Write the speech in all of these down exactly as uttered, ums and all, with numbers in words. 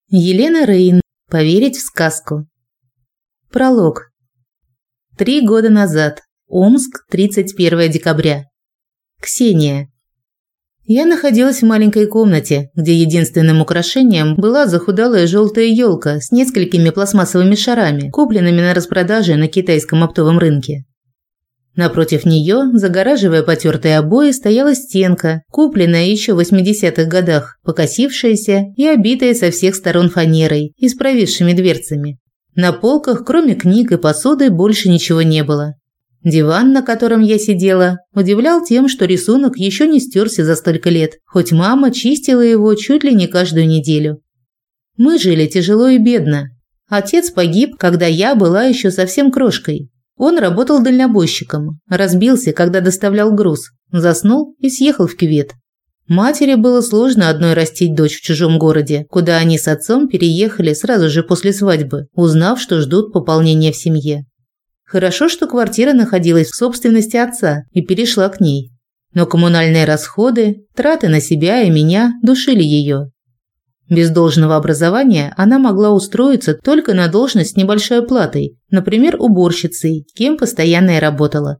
Елена Рейн. Поверить в сказку. Пролог. Три года назад. Омск, тридцать первое декабря. Ксения. Я находилась в маленькой комнате, где единственным украшением была захудалая желтая елка с несколькими пластмассовыми шарами, купленными на распродаже на китайском оптовом рынке. Напротив нее, загораживая потертые обои, стояла стенка, купленная еще в восьмидесятых годах, покосившаяся и обитая со всех сторон фанерой и с провисшими дверцами. На полках, кроме книг и посуды, больше ничего не было. Диван, на котором я сидела, удивлял тем, что рисунок еще не стерся за столько лет, хоть мама чистила его чуть ли не каждую неделю. Мы жили тяжело и бедно. Отец погиб, когда я была еще совсем крошкой. Он работал дальнобойщиком, разбился, когда доставлял груз, заснул и съехал в кювет. Матери было сложно одной растить дочь в чужом городе, куда они с отцом переехали сразу же после свадьбы, узнав, что ждут пополнения в семье. Хорошо, что квартира находилась в собственности отца и перешла к ней. Но коммунальные расходы, траты на себя и меня душили ее. Без должного образования она могла устроиться только на должность с небольшой оплатой, например, уборщицей, кем постоянно и работала.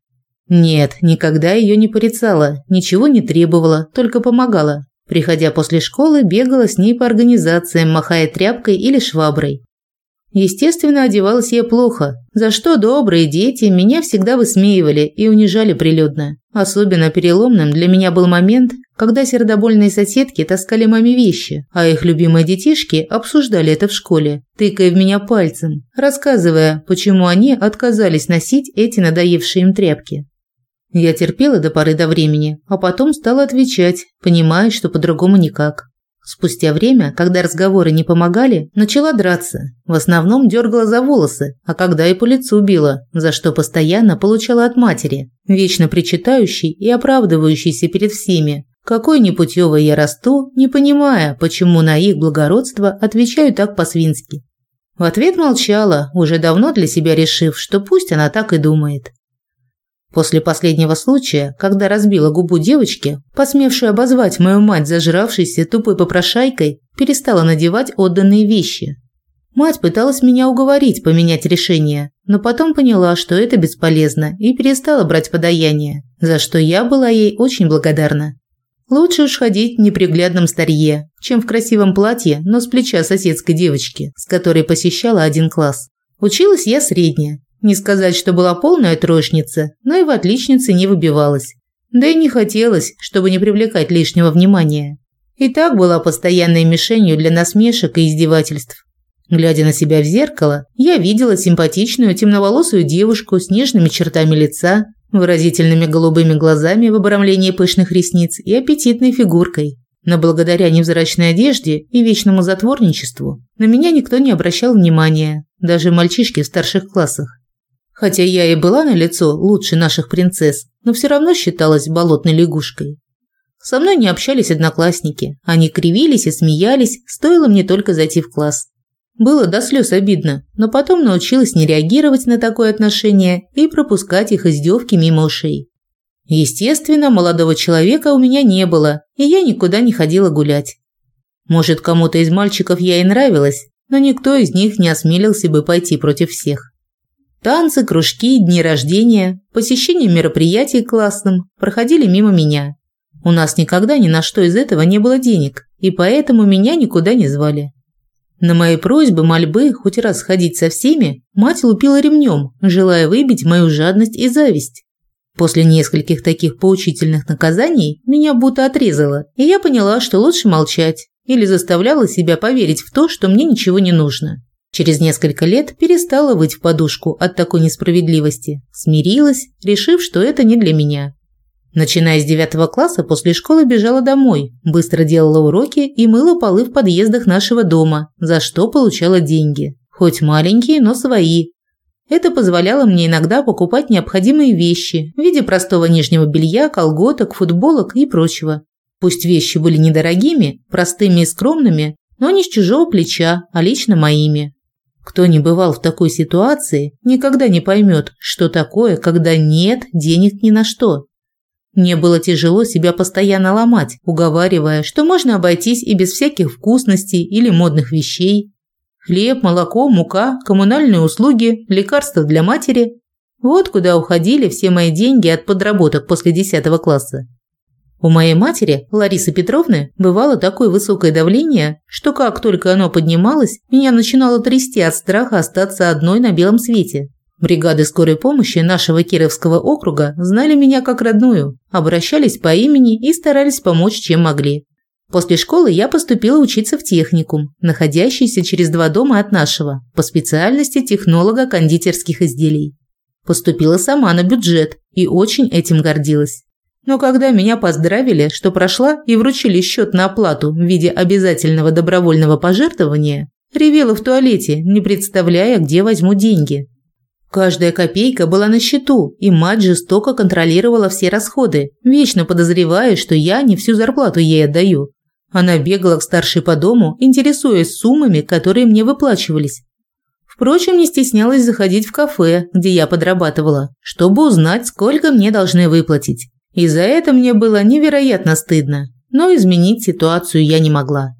Нет, никогда ее не порицала, ничего не требовала, только помогала. Приходя после школы, бегала с ней по организациям, махая тряпкой или шваброй. Естественно, одевалась я плохо, за что добрые дети меня всегда высмеивали и унижали прилюдно. Особенно переломным для меня был момент, когда сердобольные соседки таскали маме вещи, а их любимые детишки обсуждали это в школе, тыкая в меня пальцем, рассказывая, почему они отказались носить эти надоевшие им тряпки. Я терпела до поры до времени, а потом стала отвечать, понимая, что по-другому никак. Спустя время, когда разговоры не помогали, начала драться. В основном дергала за волосы, а когда и по лицу била, за что постоянно получала от матери, вечно причитающей и оправдывающейся перед всеми. Какой непутевой я расту, не понимая, почему на их благородство отвечаю так по-свински. В ответ молчала, уже давно для себя решив, что пусть она так и думает. После последнего случая, когда разбила губу девочки, посмевшей обозвать мою мать зажравшейся тупой попрошайкой, перестала надевать отданные вещи. Мать пыталась меня уговорить поменять решение, но потом поняла, что это бесполезно, и перестала брать подаяние, за что я была ей очень благодарна. Лучше уж ходить в неприглядном старье, чем в красивом платье, но с плеча соседской девочки, с которой посещала один класс. Училась я средняя. Не сказать, что была полная троечница, но и в отличнице не выбивалась. Да и не хотелось, чтобы не привлекать лишнего внимания. И так была постоянной мишенью для насмешек и издевательств. Глядя на себя в зеркало, я видела симпатичную темноволосую девушку с нежными чертами лица, выразительными голубыми глазами в обрамлении пышных ресниц и аппетитной фигуркой. Но благодаря невзрачной одежде и вечному затворничеству на меня никто не обращал внимания, даже мальчишки в старших классах. Хотя я и была на лицо лучше наших принцесс, но все равно считалась болотной лягушкой. Со мной не общались одноклассники, они кривились и смеялись, стоило мне только зайти в класс. Было до слез обидно, но потом научилась не реагировать на такое отношение и пропускать их издевки мимо ушей. Естественно, молодого человека у меня не было, и я никуда не ходила гулять. Может, кому-то из мальчиков я и нравилась, но никто из них не осмелился бы пойти против всех. Танцы, кружки, дни рождения, посещение мероприятий классным проходили мимо меня. У нас никогда ни на что из этого не было денег, и поэтому меня никуда не звали. На мои просьбы, мольбы хоть раз сходить со всеми, мать лупила ремнем, желая выбить мою жадность и зависть. После нескольких таких поучительных наказаний меня будто отрезало, и я поняла, что лучше молчать, или заставляла себя поверить в то, что мне ничего не нужно. Через несколько лет перестала выть в подушку от такой несправедливости, смирилась, решив, что это не для меня. Начиная с девятого класса после школы бежала домой, быстро делала уроки и мыла полы в подъездах нашего дома, за что получала деньги. Хоть маленькие, но свои. Это позволяло мне иногда покупать необходимые вещи в виде простого нижнего белья, колготок, футболок и прочего. Пусть вещи были недорогими, простыми и скромными, но не с чужого плеча, а лично моими. Кто не бывал в такой ситуации, никогда не поймет, что такое, когда нет денег ни на что. Мне было тяжело себя постоянно ломать, уговаривая, что можно обойтись и без всяких вкусностей или модных вещей. Хлеб, молоко, мука, коммунальные услуги, лекарства для матери – вот куда уходили все мои деньги от подработок после десятого класса. У моей матери, Ларисы Петровны, бывало такое высокое давление, что как только оно поднималось, меня начинало трясти от страха остаться одной на белом свете. Бригады скорой помощи нашего Кировского округа знали меня как родную, обращались по имени и старались помочь, чем могли. После школы я поступила учиться в техникум, находящийся через два дома от нашего, по специальности технолога кондитерских изделий. Поступила сама на бюджет и очень этим гордилась. Но когда меня поздравили, что прошла и вручили счет на оплату в виде обязательного добровольного пожертвования, ревела в туалете, не представляя, где возьму деньги. Каждая копейка была на счету, и мать жестоко контролировала все расходы, вечно подозревая, что я не всю зарплату ей отдаю. Она бегала к старшей по дому, интересуясь суммами, которые мне выплачивались. Впрочем, не стеснялась заходить в кафе, где я подрабатывала, чтобы узнать, сколько мне должны выплатить. И за это мне было невероятно стыдно, но изменить ситуацию я не могла.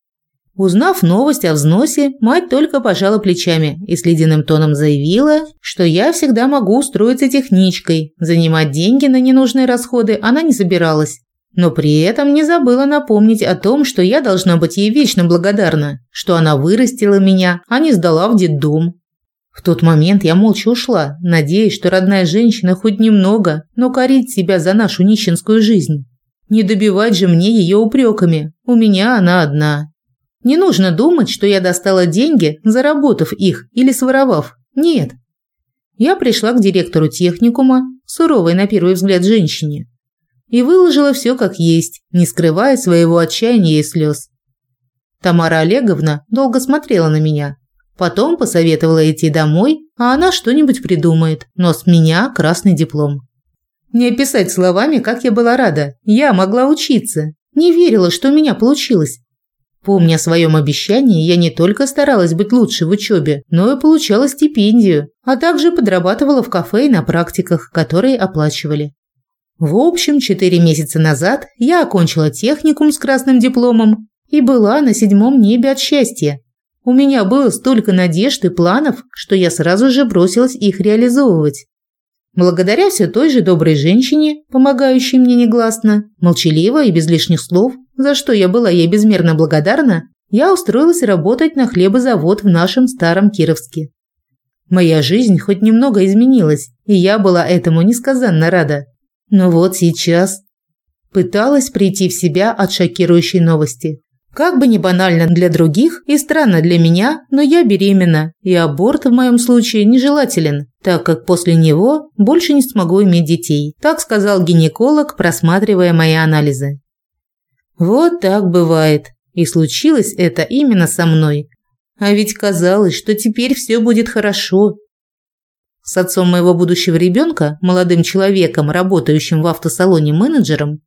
Узнав новость о взносе, мать только пожала плечами и с ледяным тоном заявила, что я всегда могу устроиться техничкой, занимать деньги на ненужные расходы она не собиралась, но при этом не забыла напомнить о том, что я должна быть ей вечно благодарна, что она вырастила меня, а не сдала в детдом. В тот момент я молча ушла, надеясь, что родная женщина хоть немного, но корит себя за нашу нищенскую жизнь. Не добивать же мне ее упреками, у меня она одна. Не нужно думать, что я достала деньги, заработав их или своровав. Нет. Я пришла к директору техникума, суровой на первый взгляд женщине, и выложила все как есть, не скрывая своего отчаяния и слез. Тамара Олеговна долго смотрела на меня. Потом посоветовала идти домой, а она что-нибудь придумает, но с меня красный диплом. Не описать словами, как я была рада. Я могла учиться. Не верила, что у меня получилось. Помня о своем обещании, я не только старалась быть лучше в учебе, но и получала стипендию, а также подрабатывала в кафе и на практиках, которые оплачивали. В общем, четыре месяца назад я окончила техникум с красным дипломом и была на седьмом небе от счастья. У меня было столько надежд и планов, что я сразу же бросилась их реализовывать. Благодаря все той же доброй женщине, помогающей мне негласно, молчаливо и без лишних слов, за что я была ей безмерно благодарна, я устроилась работать на хлебозавод в нашем старом Кировске. Моя жизнь хоть немного изменилась, и я была этому несказанно рада. Но вот сейчас пыталась прийти в себя от шокирующей новости. Как бы ни банально для других и странно для меня, но я беременна, и аборт в моем случае нежелателен, так как после него больше не смогу иметь детей, так сказал гинеколог, просматривая мои анализы. Вот так бывает, и случилось это именно со мной. А ведь казалось, что теперь все будет хорошо. С отцом моего будущего ребенка, молодым человеком, работающим в автосалоне менеджером,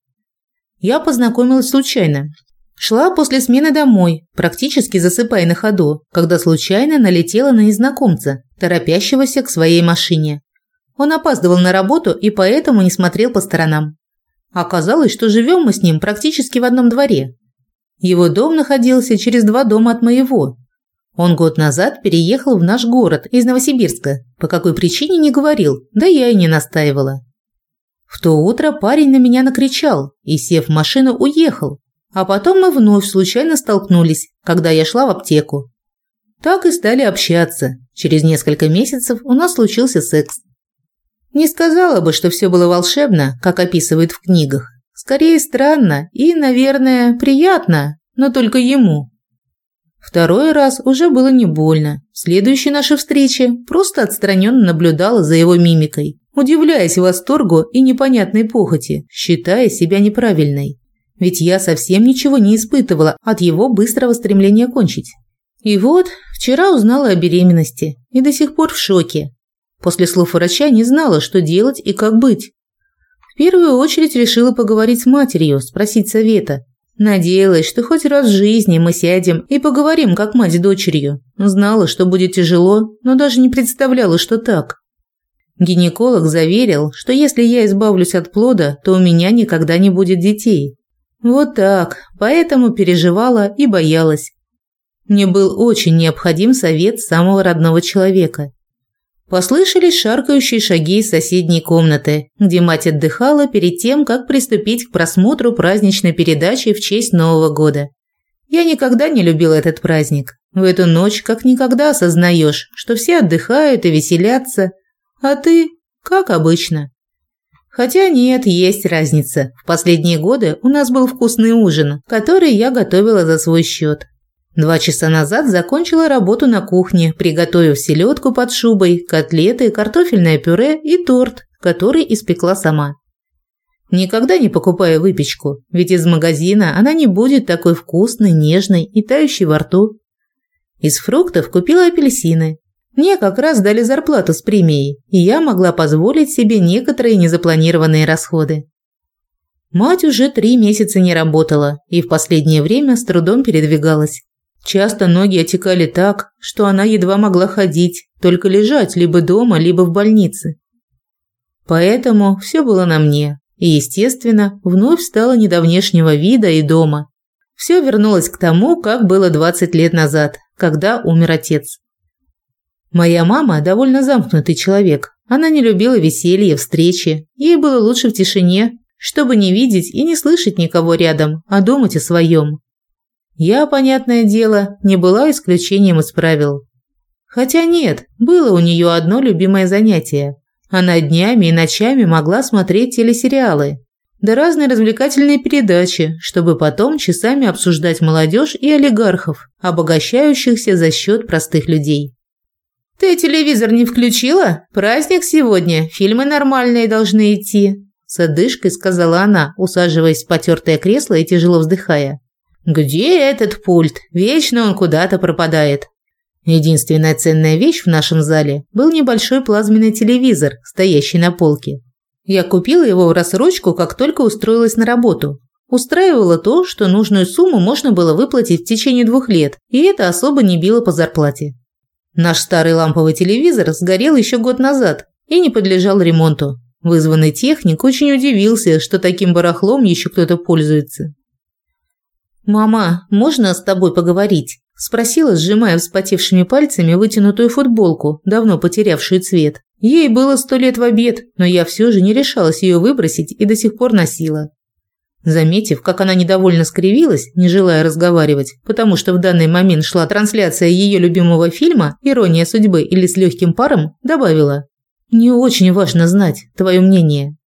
я познакомилась случайно. Шла после смены домой, практически засыпая на ходу, когда случайно налетела на незнакомца, торопящегося к своей машине. Он опаздывал на работу и поэтому не смотрел по сторонам. Оказалось, что живем мы с ним практически в одном дворе. Его дом находился через два дома от моего. Он год назад переехал в наш город из Новосибирска, по какой причине не говорил, да я и не настаивала. В то утро парень на меня накричал и, сев в машину, уехал. А потом мы вновь случайно столкнулись, когда я шла в аптеку. Так и стали общаться. Через несколько месяцев у нас случился секс. Не сказала бы, что все было волшебно, как описывают в книгах. Скорее странно и, наверное, приятно, но только ему. Второй раз уже было не больно. В следующей нашей встрече просто отстраненно наблюдала за его мимикой, удивляясь восторгу и непонятной похоти, считая себя неправильной. Ведь я совсем ничего не испытывала от его быстрого стремления кончить. И вот, вчера узнала о беременности и до сих пор в шоке. После слов врача не знала, что делать и как быть. В первую очередь решила поговорить с матерью, спросить совета. Надеялась, что хоть раз в жизни мы сядем и поговорим, как мать с дочерью. Знала, что будет тяжело, но даже не представляла, что так. Гинеколог заверил, что если я избавлюсь от плода, то у меня никогда не будет детей. Вот так, поэтому переживала и боялась. Мне был очень необходим совет самого родного человека. Послышались шаркающие шаги из соседней комнаты, где мать отдыхала перед тем, как приступить к просмотру праздничной передачи в честь Нового года. Я никогда не любил этот праздник. В эту ночь как никогда осознаешь, что все отдыхают и веселятся, а ты, как обычно. Хотя нет, есть разница. В последние годы у нас был вкусный ужин, который я готовила за свой счет. Два часа назад закончила работу на кухне, приготовив селедку под шубой, котлеты, картофельное пюре и торт, который испекла сама. Никогда не покупаю выпечку, ведь из магазина она не будет такой вкусной, нежной и тающей во рту. Из фруктов купила апельсины. Мне как раз дали зарплату с премией, и я могла позволить себе некоторые незапланированные расходы. Мать уже три месяца не работала и в последнее время с трудом передвигалась. Часто ноги отекали так, что она едва могла ходить, только лежать либо дома, либо в больнице. Поэтому все было на мне, и, естественно, вновь стало не до внешнего вида и дома. Все вернулось к тому, как было двадцать лет назад, когда умер отец. Моя мама довольно замкнутый человек. Она не любила веселья, встречи. Ей было лучше в тишине, чтобы не видеть и не слышать никого рядом, а думать о своем. Я, понятное дело, не была исключением из правил. Хотя нет, было у нее одно любимое занятие. Она днями и ночами могла смотреть телесериалы, да разные развлекательные передачи, чтобы потом часами обсуждать молодежь и олигархов, обогащающихся за счет простых людей. «Ты телевизор не включила? Праздник сегодня, фильмы нормальные должны идти», с одышкой сказала она, усаживаясь в потертое кресло и тяжело вздыхая. «Где этот пульт? Вечно он куда-то пропадает». Единственная ценная вещь в нашем зале был небольшой плазменный телевизор, стоящий на полке. Я купила его в рассрочку, как только устроилась на работу. Устраивало то, что нужную сумму можно было выплатить в течение двух лет, и это особо не било по зарплате. Наш старый ламповый телевизор сгорел еще год назад и не подлежал ремонту. Вызванный техник очень удивился, что таким барахлом еще кто-то пользуется. «Мама, можно с тобой поговорить?» – спросила, сжимая вспотевшими пальцами вытянутую футболку, давно потерявшую цвет. Ей было сто лет в обед, но я все же не решалась ее выбросить и до сих пор носила. Заметив, как она недовольно скривилась, не желая разговаривать, потому что в данный момент шла трансляция ее любимого фильма «Ирония судьбы» или «С легким паром», добавила: «Мне очень важно знать твое мнение».